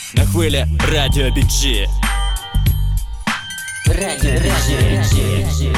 На хвилі Радіо BG. Радіо BG.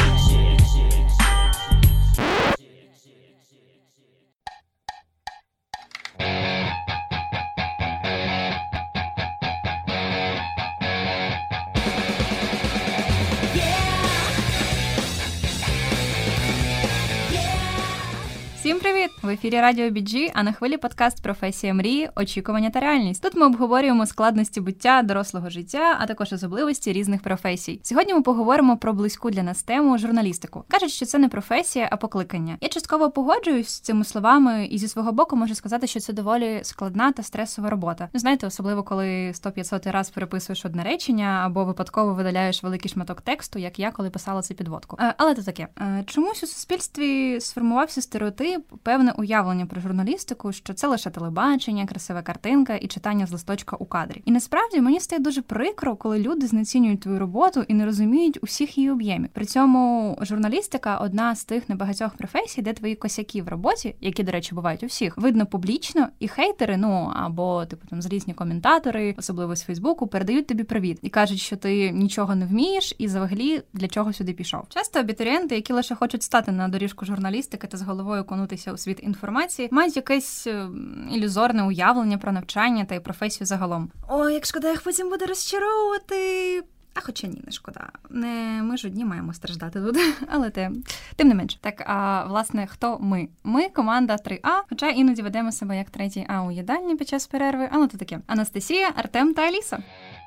Всім привіт! В ефірі Радіо BG, а на хвилі подкаст «Професія мрії. Очікування та реальність». Тут ми обговорюємо складності буття, дорослого життя, а також особливості різних професій. Сьогодні ми поговоримо про близьку для нас тему – журналістику. Кажуть, що це не професія, а покликання. Я частково погоджуюсь з цими словами і зі свого боку можу сказати, що це доволі складна та стресова робота. Ну, знаєте, особливо коли 100-500 раз переписуєш одне речення або випадково видаляєш великий шматок тексту, як я, коли писала цю підводку. Але то таке. Чомусь у суспільстві сформувався стереотип, певне уявлення про журналістику, що це лише телебачення, красива картинка і читання з листочка у кадрі. І насправді мені стає дуже прикро, коли люди знецінюють твою роботу і не розуміють усіх її об'ємів. При цьому журналістика – одна з тих небагатьох професій, де твої косяки в роботі, які, до речі, бувають у всіх, видно публічно, і хейтери, або злісні коментатори, особливо з Фейсбуку, передають тобі привіт і кажуть, що ти нічого не вмієш і взагалі для чого сюди пішов. Часто абітурієнти, які лише хочуть стати на доріжку журналістики та з головою окунутися у світ інформації, мають якесь ілюзорне уявлення про навчання та й професію загалом. Ой, як шкода, їх потім буде розчаровувати. А хоча ні, не шкода. Не ми ж одні маємо страждати тут, але тим не менше. Так, а власне, хто ми? Ми команда 3А, хоча іноді ведемо себе як 3А у їдальні під час перерви, але то таке. Анастасія, Артем та Аліса.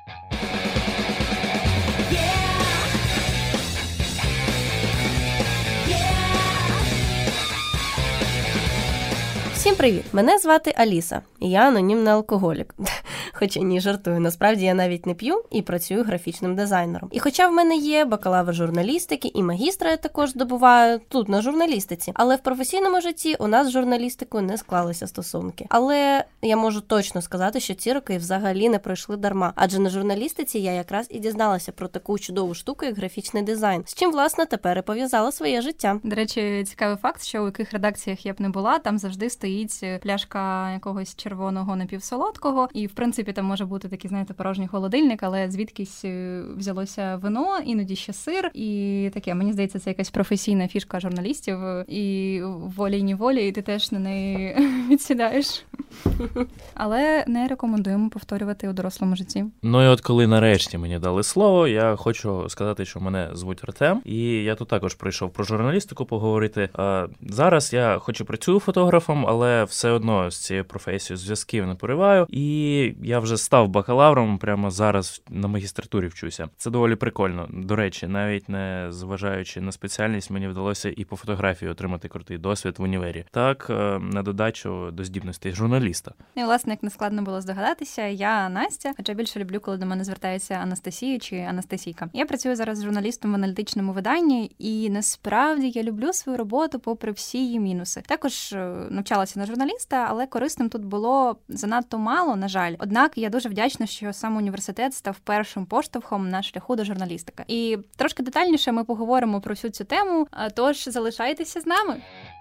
Всім привіт! Мене звати Аліса, і я анонімний алкоголік. Хоча ні, жартую, насправді я навіть не п'ю і працюю графічним дизайнером. І хоча в мене є бакалавр журналістики і магістра я також здобуваю тут на журналістиці, але в професійному житті у нас з журналістикою не склалися стосунки. Але я можу точно сказати, що ці роки взагалі не пройшли дарма, адже на журналістиці я якраз і дізналася про таку чудову штуку, як графічний дизайн, з чим, власне, тепер і пов'язала своє життя. До речі, цікавий факт, що у яких редакціях я б не була, там завжди стоїть пляшка якогось червоного напівсолодкого, і, в принципі, там може бути такий, знаєте, порожній холодильник, але звідкись взялося вино, іноді ще сир, і таке, мені здається, це якась професійна фішка журналістів, і волі-неволі, і ти теж на неї відсідаєш. Але не рекомендуємо повторювати у дорослому житті. Ну і от коли нарешті мені дали слово, я хочу сказати, що мене звуть Артем, і я тут також прийшов про журналістику поговорити. Зараз я хоч і працюю фотографом, але все одно з цією професією зв'язків не пориваю, і я вже став бакалавром, прямо зараз на магістратурі вчуся. Це доволі прикольно. До речі, навіть не зважаючи на спеціальність, мені вдалося і по фотографії отримати крутий досвід в універі. Так, на додачу до здібностей журналіста. І, власне, як не складно було здогадатися, я Настя, хоча більше люблю, коли до мене звертається Анастасія чи Анастасійка. Я працюю зараз журналістом в аналітичному виданні, і насправді я люблю свою роботу попри всі її мінуси. Також навчалася на журналіста, але корисним тут було занадто мало, на жаль. Однак я дуже вдячна, що сам університет став першим поштовхом на шляху до журналістики. І трошки детальніше ми поговоримо про всю цю тему, тож залишайтеся з нами.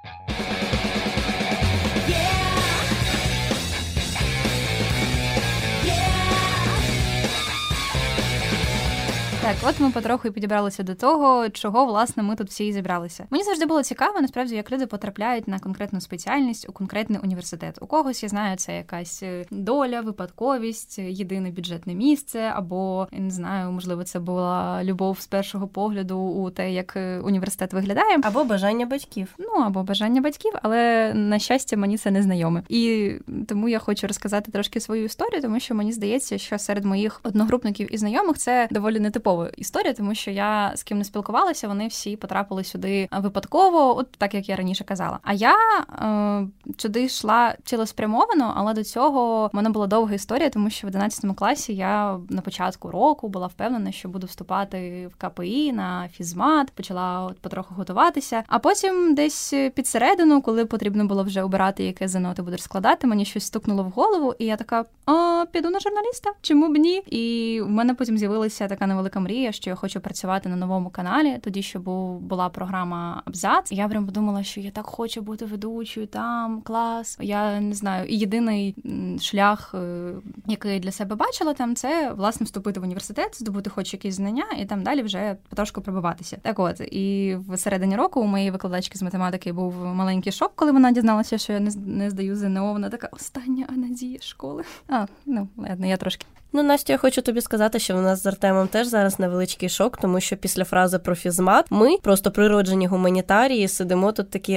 Так, от ми потроху і підібралися до того, чого, власне, ми тут всі і зібралися. Мені завжди було цікаво, насправді, як люди потрапляють на конкретну спеціальність у конкретний університет. У когось, я знаю, це якась доля, випадковість, єдине бюджетне місце, або, я не знаю, можливо, це була любов з першого погляду у те, як університет виглядає. Або бажання батьків. Або бажання батьків, але, на щастя, мені це не знайоме. І тому я хочу розказати трошки свою історію, тому що мені здається, що серед моїх одногрупників і знайомих це доволі нетипова історія, тому що я з ким не спілкувалася, вони всі потрапили сюди випадково, от так, як я раніше казала. А я сюди йшла цілеспрямовано, але до цього в мене була довга історія, тому що в 11 класі я на початку року була впевнена, що буду вступати в КПІ, на фізмат, почала потроху готуватися, а потім десь під середину, коли потрібно було вже обирати, яке ЗНО ти будеш складати, мені щось стукнуло в голову, і я така, піду на журналіста, чому б ні? І в мене потім з'явилася така невелика мрія, що я хочу працювати на новому каналі. Тоді ще була програма Абзац. Я прям подумала, що я так хочу бути ведучою там, клас. Я не знаю, і єдиний шлях, який я для себе бачила там, це, власне, вступити в університет, здобути хоч якісь знання, і там далі вже потрошку пробиватися. Так от, і в середині року у моєї викладачки з математики був маленький шок, коли вона дізналася, що я не здаю ЗНО. Вона така, остання надія школи. Ладно, я трошки. Настя, я хочу тобі сказати, що в нас з Артемом теж зараз невеличкий шок, тому що після фрази про фізмат ми, просто природжені гуманітарії, сидимо тут такі,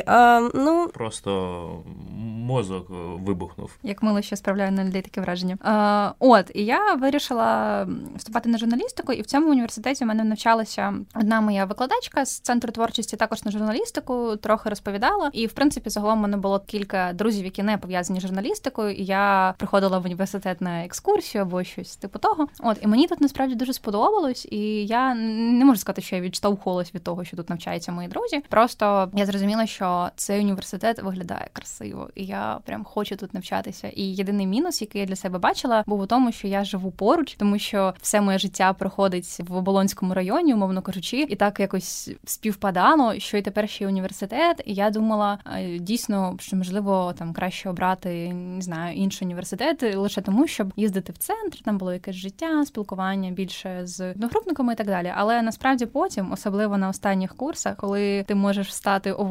Просто мозок вибухнув. Як мило, що справляю на людей таке враження. І я вирішила вступати на журналістику, і в цьому університеті у мене навчалася одна моя викладачка з центру творчості, також на журналістику, трохи розповідала. І, в принципі, загалом у мене було кілька друзів, які не пов'язані з журналістикою, і я приходила в університет на екскурсію або щось типу того. І мені тут насправді дуже сподобалось, і я не можу сказати, що я відштовхувалась від того, що тут навчаються мої друзі. Просто я зрозуміла, що цей університет виглядає красиво, і я прям хочу тут навчатися. І єдиний мінус, який я для себе бачила, був у тому, що я живу поруч, тому що все моє життя проходить в Оболонському районі, умовно кажучи, і так якось співпадало, що і тепер ще університет. І я думала, дійсно, що можливо там краще обрати, не знаю, інший університет лише тому, щоб їздити в центр, там було якесь життя, спілкування більше з одногрупниками і так далі. Але насправді потім, особливо на останніх курсах, коли ти можеш встати о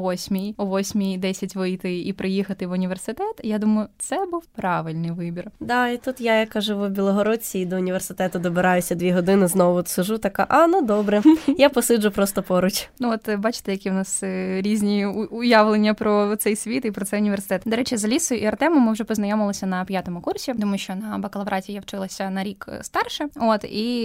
8:10 вийти і приїхати в університет, я думаю, це був правильний вибір. Да, і тут я, яка живу в Білогородці, і до університету добираюся 2 години, знову сижу, така, добре, я посиджу просто поруч. Бачите, які в нас різні уявлення про цей світ і про цей університет. До речі, з Алісою і Артемом ми вже познайомилися на 5-му курсі, тому що на бакалавраті я вчилася на рік старше. І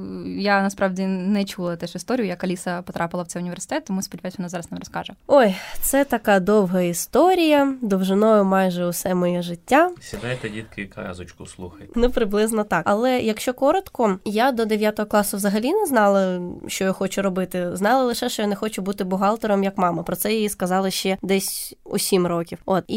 я насправді не чула теж історію, як Аліса потрапила в цей університет, тому сподіваюся, вона зараз нам розкаже. Ой, це така довга історія, довжиною майже усе моє життя. Сідайте, дітки, казочку слухайте. Приблизно так. Але якщо коротко, я до 9 класу взагалі не знала, що я хочу робити. Знала лише, що я не хочу бути бухгалтером, як мама. Про це їй сказали ще десь у 7 років.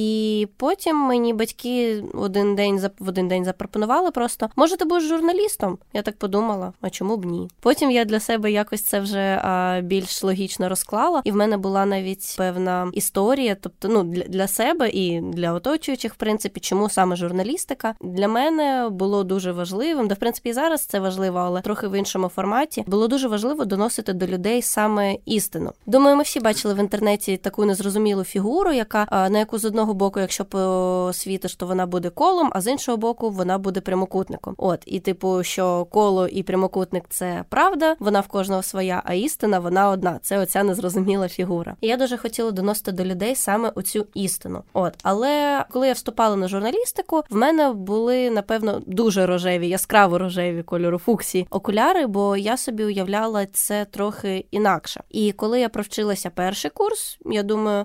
І потім мені батьки в один день запропонували просто, може, ти будеш журналістом? Я так подумала, а чому б ні? Потім я для себе якось це вже більш логічно розклала, і в мене була навіть певна історія, тобто, для себе і для оточуючих, в принципі, чому саме журналістика. Для мене було дуже важливим, в принципі, і зараз це важливо, але трохи в іншому форматі, було дуже важливо доносити до людей саме істину. Думаю, ми всі бачили в інтернеті таку незрозумілу фігуру, на яку з одного боку, якщо посвітиш, то вона буде колом, а з іншого боку, вона буде прямокутником. І що коло і прямокутник – це правда, вона в кожного своя, а істина – вона одна. Це оця незрозуміла фігура. І я дуже хотіла доносити до людей саме оцю істину. Але коли я вступала на журналістику, в мене були, напевно, дуже рожеві, яскраво рожеві кольору фуксії окуляри, бо я собі уявляла це трохи інакше. І коли я провчилася перший курс, я думаю,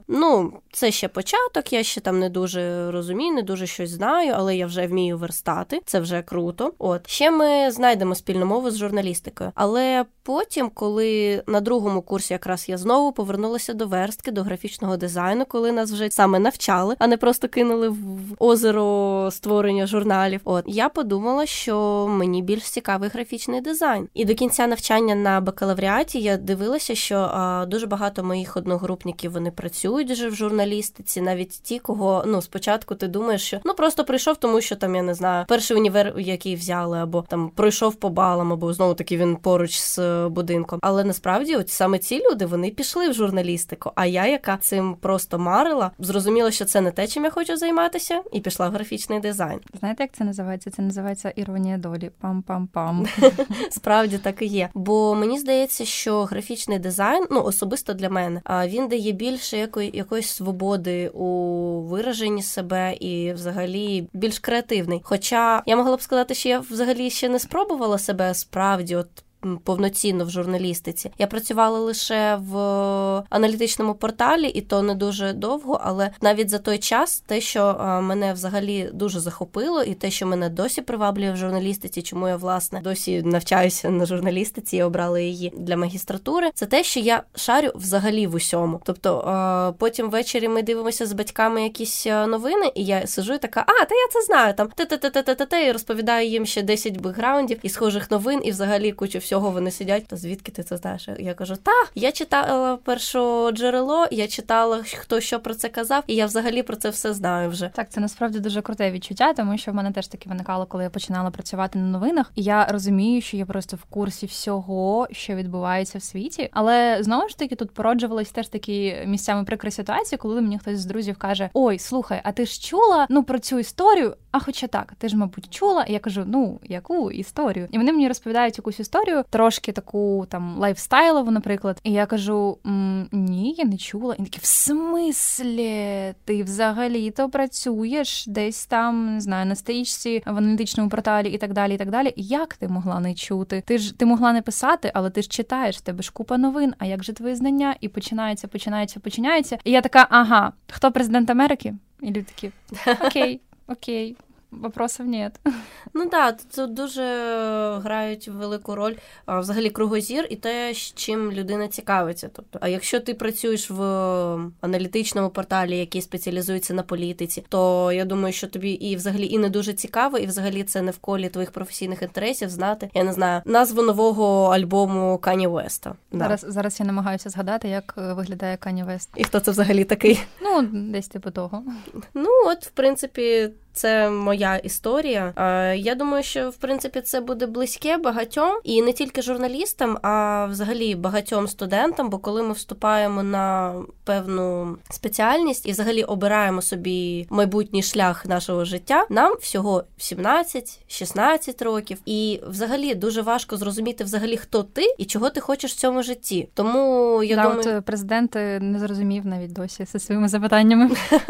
це ще початок, я ще там не дуже розумію, не дуже щось знаю, але я вже вмію верстати, це вже круто. Ще ми знайдемо спільну мову з журналістикою. Але потім, коли на 2-му курсі якраз я знову повернулася до верстки, до графічного дизайну, коли нас вже саме навчали, а не просто кинули в озеро створення журналів, я подумала, що мені більш цікавий графічний дизайн. І до кінця навчання на бакалавріаті я дивилася, що дуже багато моїх одногрупників, вони працюють вже в журналістиці, навіть ті, кого, спочатку ти думаєш, що, просто прийшов, тому що там, я не знаю, перший універ, який взяли, або там пройшов по балам, або знову-таки він поруч з будинком. Але насправді саме ці люди, вони пішли в журналістику, а я, яка цим просто марила, зрозуміла, що це не те, чим я хочу займатися, і пішла в графічний дизайн. Знаєте, як це називається? Це називається іронія долі. Пам-пам-пам. Справді так і є. Бо мені здається, що графічний дизайн, особисто для мене, він дає більше якоїсь свободи у вираженні себе і взагалі більш креативний. Хоча я могла б сказати, що я взагалі ще не спробувала себе справді повноцінно в журналістиці. Я працювала лише в аналітичному порталі, і то не дуже довго, але навіть за той час те, що мене взагалі дуже захопило, і те, що мене досі приваблює в журналістиці, чому я, власне, досі навчаюся на журналістиці і обрала її для магістратури, це те, що я шарю взагалі в усьому. Тобто потім ввечері ми дивимося з батьками якісь новини, і я сижу і така, та я це знаю, там, і розповідаю їм ще 10 бекграундів і схожих новин, і взагалі кучу всього всього вони сидять, то звідки ти це знаєш? Я кажу, я читала першоджерело, я читала, хто що про це казав, і я взагалі про це все знаю вже. Так, це насправді дуже круте відчуття, тому що в мене теж таки виникало, коли я починала працювати на новинах, і я розумію, що я просто в курсі всього, що відбувається в світі. Але знову ж таки тут породжувались теж такі місцями прикрі ситуації, коли мені хтось з друзів каже: ой, слухай, а ти ж чула про цю історію? А хоча так, ти ж, мабуть, чула. І я кажу, яку історію? І вони мені розповідають якусь історію, трошки таку там лайфстайлову, наприклад. І я кажу, ні, я не чула. І такі, в смислі? Ти взагалі-то працюєш десь там, не знаю, на стрічці, в аналітичному порталі і так далі, і так далі. Як ти могла не чути? Ти могла не писати, але ти ж читаєш, в тебе ж купа новин, а як же твої знання? І починається. І я така, ага, хто президент Америки? І люди такі, окей. Вопросів нет. Тут дуже грають велику роль взагалі кругозір і те, чим людина цікавиться. Тобто, а якщо ти працюєш в аналітичному порталі, який спеціалізується на політиці, то я думаю, що тобі і взагалі і не дуже цікаво, і взагалі це не в колі твоїх професійних інтересів знати, я не знаю, назву нового альбому Кані Веста. Зараз я намагаюся згадати, як виглядає Кані Вест. І хто це взагалі такий? Десь типу того. В принципі, це моя історія. Я думаю, що, в принципі, це буде близьке багатьом, і не тільки журналістам, а взагалі багатьом студентам, бо коли ми вступаємо на певну спеціальність і взагалі обираємо собі майбутній шлях нашого життя, нам всього 17-16 років, і взагалі дуже важко зрозуміти взагалі, хто ти і чого ти хочеш в цьому житті. Тому, я думаю... От президент не зрозумів навіть досі зі своїми запитаннями.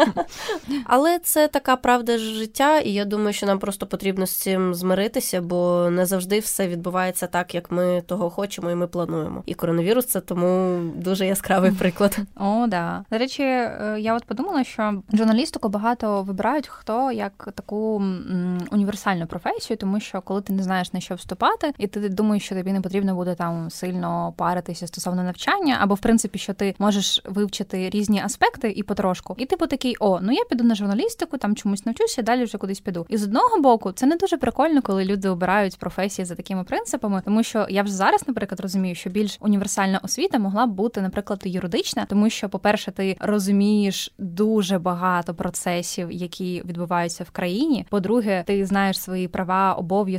Але це така правда життя, і я думаю, що нам просто потрібно з цим змиритися, бо не завжди все відбувається так, як ми того хочемо і ми плануємо. І коронавірус – це тому дуже яскравий приклад. Да. До речі, я от подумала, що журналістику багато вибирають хто як таку універсальну професію, тому що коли ти не знаєш, на що вступати, і ти думаєш, що тобі не потрібно буде там сильно паритися стосовно навчання, або, в принципі, що ти можеш вивчити різні аспекти і потрошку. І типу такий, я піду на журналістику, там чомусь навчуся, далі вже кудись піду. І з одного боку, це не дуже прикольно, коли люди обирають професії за такими принципами, тому що я вже зараз, наприклад, розумію, що більш універсальна освіта могла б бути, наприклад, юридична, тому що, по-перше, ти розумієш дуже багато процесів, які відбуваються в країні. По-друге, ти знаєш свої права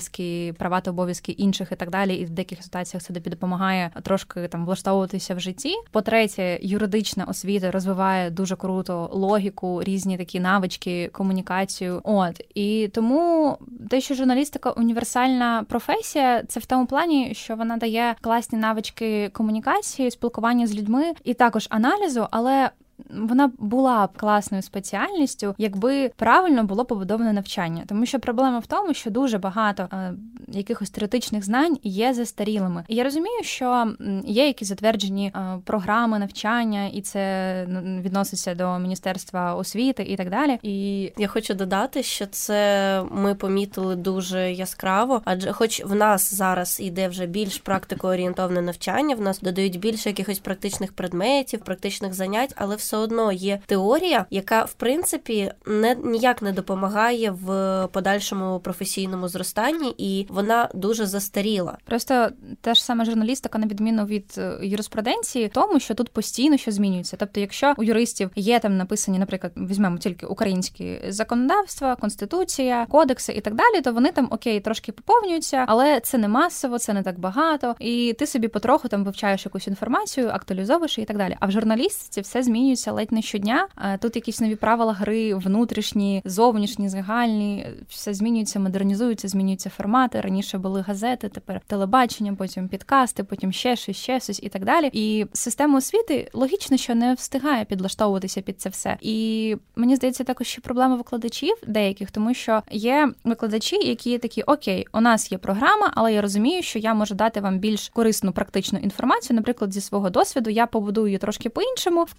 та обов'язки інших і так далі, і в деяких ситуаціях це тобі допомагає трошки там влаштовуватися в житті. По-третє, юридична освіта розвиває дуже круто логіку, різні такі навички, комунікацію. І тому те, що журналістика універсальна професія, це в тому плані, що вона дає класні навички комунікації, спілкування з людьми і також аналізу, але вона була б класною спеціальністю, якби правильно було побудоване навчання. Тому що проблема в тому, що дуже багато якихось теоретичних знань є застарілими. І я розумію, що є якісь затверджені програми навчання, і це відноситься до Міністерства освіти і так далі. І я хочу додати, що це ми помітили дуже яскраво, адже хоч в нас зараз йде вже більш практикоорієнтовне навчання, в нас додають більше якихось практичних предметів, практичних занять, але все одно є теорія, яка, в принципі, ніяк не допомагає в подальшому професійному зростанні, і вона дуже застаріла. Просто те ж саме журналістика, на відміну від юриспруденції, тому, що тут постійно що змінюється. Тобто, якщо у юристів є там написані, наприклад, візьмемо тільки українські законодавства, конституція, кодекси і так далі, то вони там, трошки поповнюються, але це не масово, це не так багато, і ти собі потроху там вивчаєш якусь інформацію, актуалізовуєш і так далі. А в журналістиці все змінюється ледь не щодня. Тут якісь нові правила гри, внутрішні, зовнішні, загальні, все змінюється, модернізується, змінюються формати. Раніше були газети, тепер телебачення, потім підкасти, потім ще щось і так далі. І система освіти логічно, що не встигає підлаштовуватися під це все. І мені здається, також ще проблема викладачів деяких, тому що є викладачі, які є такі, у нас є програма, але я розумію, що я можу дати вам більш корисну практичну інформацію. Наприклад, зі свого досвіду я побудую її трошки по-іншому. В курсі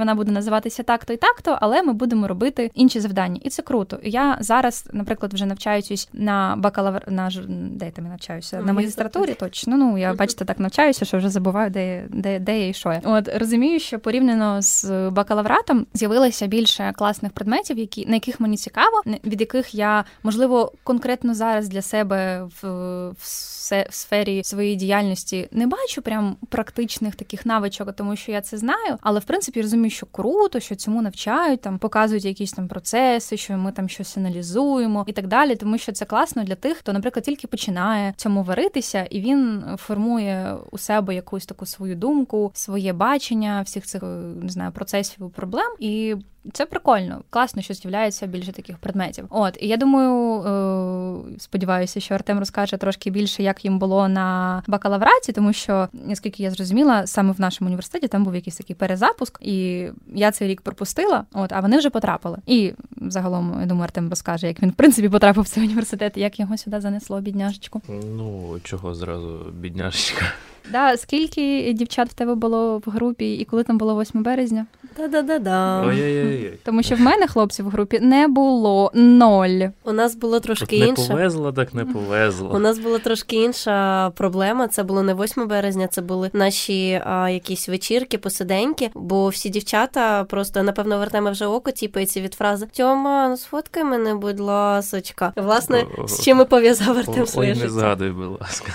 вона буде називатися так-то і так-то, але ми будемо робити інші завдання. І це круто. Я зараз, наприклад, вже навчаюсь на де я там навчаюся? На магістратурі, точно. Ну, я, бачите, так навчаюся, що вже забуваю, де я і що я. От, розумію, що порівняно з бакалавратом з'явилося більше класних предметів, на яких мені цікаво, від яких я, можливо, конкретно зараз для себе в сфері своєї діяльності не бачу прям практичних таких навичок, тому що я це знаю, але, в принципі, розумію, що круто, що цьому навчають, там, показують якісь там процеси, що ми там щось аналізуємо і так далі, тому що це класно для тих, хто, наприклад, тільки починає цьому варитися, і він формує у себе якусь таку свою думку, своє бачення всіх цих, не знаю, процесів і проблем, і це прикольно. Класно, що з'являється більше таких предметів. От, і я думаю, сподіваюся, що Артем розкаже трошки більше, як їм було на бакалавраті, тому що, наскільки я зрозуміла, саме в нашому університеті там був якийсь такий перезапуск, і я цей рік пропустила, а вони вже потрапили. І загалом, я думаю, Артем розкаже, як він, в принципі, потрапив в цей університет, як його сюди занесло, бідняшечку. Ну, чого зразу бідняшечка? Да, скільки дівчат в тебе було в групі, і коли там було 8 березня? Да-да-да-да. Ой-ой-ой. Тому що в мене хлопців в групі не було, 0. У нас було трошки не інше. Повезло, так не повезло. У нас була трошки інша проблема. Це було не 8 березня, це були наші якісь вечірки, посиденьки, бо всі дівчата просто, напевно, в Артема вже око тіпається від фрази «Тьома, ну сфоткай мене, будь ласочка». Власне, з чим і пов'язав Артем своє життя. Ой, не згадуй, будь ласка.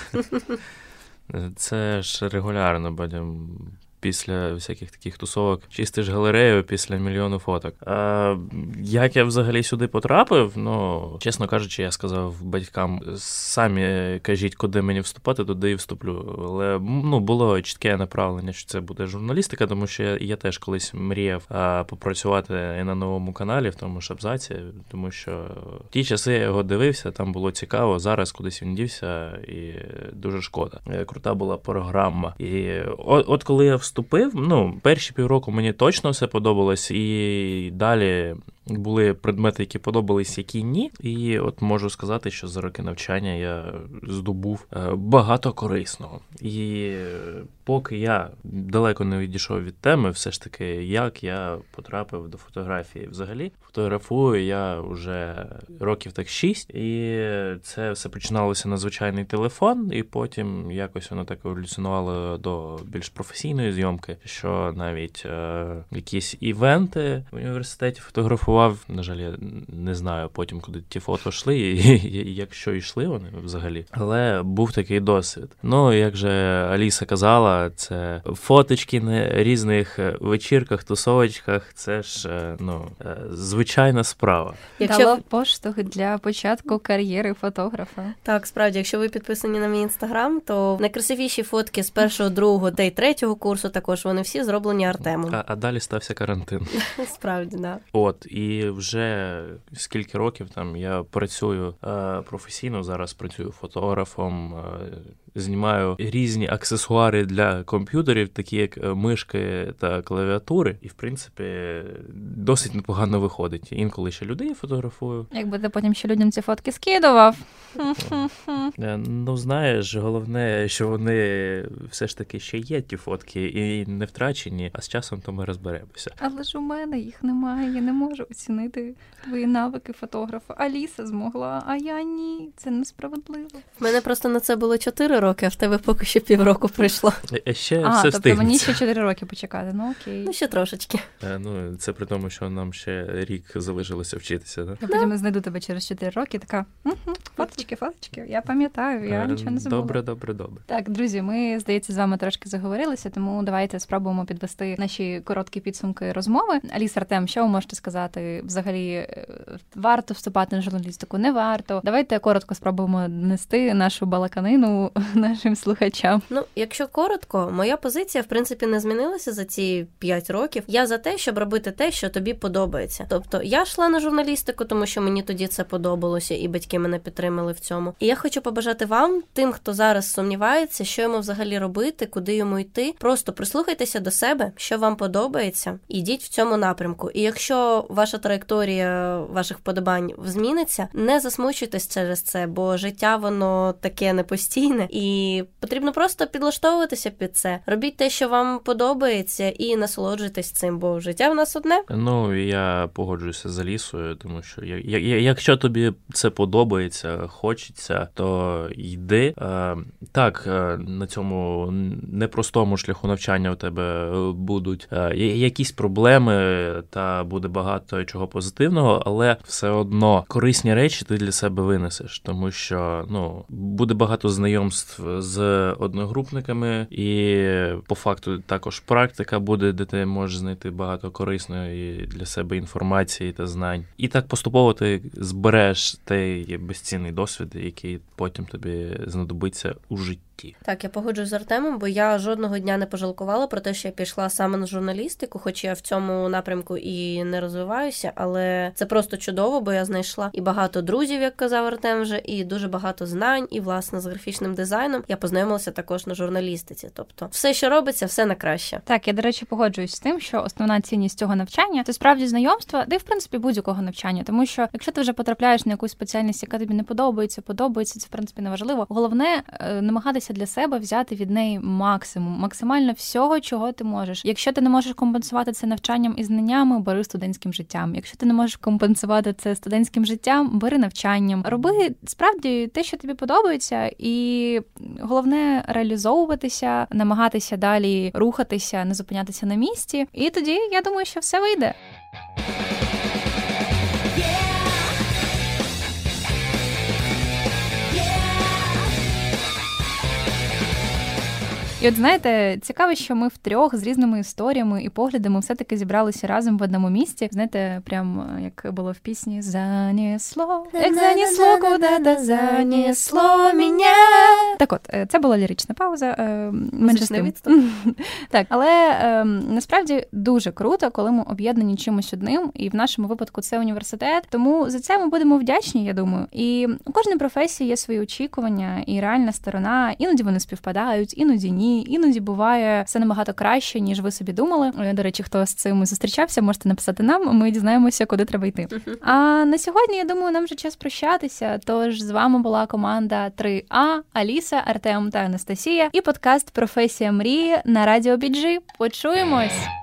Це ж регулярно, будемо після всяких таких тусовок чистиш галерею після мільйону фоток. Як я взагалі сюди потрапив? Ну, чесно кажучи, я сказав батькам, самі кажіть, куди мені вступати, туди і вступлю. Але, було чітке направлення, що це буде журналістика, тому що я теж колись мріяв попрацювати і на новому каналі, в тому ж абзаці, тому що в ті часи я його дивився, там було цікаво, зараз кудись він дівся, і дуже шкода. Крута була програма. І от коли я вступив, перші півроку мені точно все подобалось, і далі були предмети, які подобались, які ні. І от можу сказати, що за роки навчання я здобув багато корисного. І поки я далеко не відійшов від теми, все ж таки, як я потрапив до фотографії. Взагалі, фотографую я вже років так 6, і це все починалося на звичайний телефон, і потім якось воно так еволюціонувало до більш професійної зйомки, що навіть якісь івенти в університеті фотографував. На жаль, я не знаю потім, куди ті фото йшли, і якщо йшли вони взагалі. Але був такий досвід. Як же Аліса казала, це фоточки на різних вечірках, тусовочках, це ж, звичайна справа. Дало поштовх для початку кар'єри фотографа. Так, справді, якщо ви підписані на мій інстаграм, то найкрасивіші фотки з 1-го, 2-го та й 3-го курсу також, вони всі зроблені Артемом. А далі стався карантин. Справді, да. І вже скільки років там я працюю професійно, зараз працюю фотографом, знімаю різні аксесуари для комп'ютерів, такі як мишки та клавіатури, і, в принципі, досить непогано виходить. Інколи ще людей фотографую. Якби ти потім ще людям ці фотки скидував. Знаєш, головне, що вони все ж таки ще є, ті фотки, і не втрачені, а з часом то ми розберемося. Але ж у мене їх немає, я не можу оцінити твої навики фотографа. Аліса змогла, а я ні. Це несправедливо. В мене просто на це було 4 роки, а в тебе поки що півроку пройшло. Ще все тобто встигнеться. Мені ще 4 роки почекати, окей. Ще трошечки. Це при тому, що нам ще рік залишилося вчитися, так? Я потім знайду тебе через 4 роки, така, фоточки, я пам'ятаю, я нічого не забула. Добре. Так, друзі, ми, здається, з вами трошки заговорилися, тому давайте спробуємо підвести наші короткі підсумки розмови. Аліса, Артем, що ви можете сказати? Взагалі, варто вступати на журналістику, не варто? Давайте коротко спробуємо нести нашу балаканину нашим слухачам. Якщо коротко, моя позиція, в принципі, не змінилася за ці 5 років. Я за те, щоб робити те, що тобі подобається. Тобто, я йшла на журналістику, тому що мені тоді це подобалося, і батьки мене підтримали в цьому. І я хочу побажати вам, тим, хто зараз сумнівається, що йому взагалі робити, куди йому йти, просто прислухайтеся до себе, що вам подобається, і йдіть в цьому напрямку. І якщо ваша траєкторія ваших вподобань зміниться, не засмучуйтесь через це, бо життя, воно таке непостійне, і І потрібно просто підлаштовуватися під це. Робіть те, що вам подобається, і насолоджуйтесь цим, бо життя в нас одне. Ну, я погоджуюся з Алісою, тому що якщо тобі це подобається, хочеться, то йди. Так, на цьому непростому шляху навчання у тебе будуть якісь проблеми та буде багато чого позитивного, але все одно корисні речі ти для себе винесеш, тому що, буде багато знайомств з одногрупниками і по факту також практика буде, де ти можеш знайти багато корисної для себе інформації та знань. І так поступово ти збереш той безцінний досвід, який потім тобі знадобиться у житті. Так, я погоджуюсь з Артемом, бо я жодного дня не пожалкувала про те, що я пішла саме на журналістику, хоч я в цьому напрямку і не розвиваюся, але це просто чудово, бо я знайшла і багато друзів, як казав Артем вже, і дуже багато знань, і, власне, з графічним дизайном я познайомилася також на журналістиці. Тобто, все, що робиться, все на краще. Так, я, до речі, погоджуюсь з тим, що основна цінність цього навчання – це справді знайомства, де, в принципі, будь-якого навчання. Тому що, якщо ти вже потрапляєш на якусь спеціальність, яка тобі не подобається, це, в принципі, неважливо. Головне – намагатися для себе взяти від неї максимально всього, чого ти можеш. Якщо ти не можеш компенсувати це навчанням і знаннями, бери студентським життям. Якщо ти не можеш компенсувати це студентським життям, бери навчанням. Роби справді те, що тобі подобається, і головне реалізовуватися, намагатися далі рухатися, не зупинятися на місці. І тоді, я думаю, що все вийде. І от знаєте, цікаво, що ми втрьох з різними історіями і поглядами все-таки зібралися разом в одному місці. Знаєте, прям як було в пісні «Занесло, як занесло, куда-то занесло мене». Так от, це була лірична пауза. Менше з тим. Так, але насправді дуже круто, коли ми об'єднані чимось одним, і в нашому випадку це університет. Тому за це ми будемо вдячні, я думаю. І у кожній професії є свої очікування і реальна сторона. Іноді вони співпадають, іноді ні. Іноді буває все набагато краще, ніж ви собі думали. До речі, хто з цим зустрічався, можете написати нам, ми дізнаємося, куди треба йти. А на сьогодні, я думаю, нам вже час прощатися. Тож з вами була команда 3А, Аліса, Артем та Анастасія і подкаст «Професія мрії» на Радіо BG. Почуємось!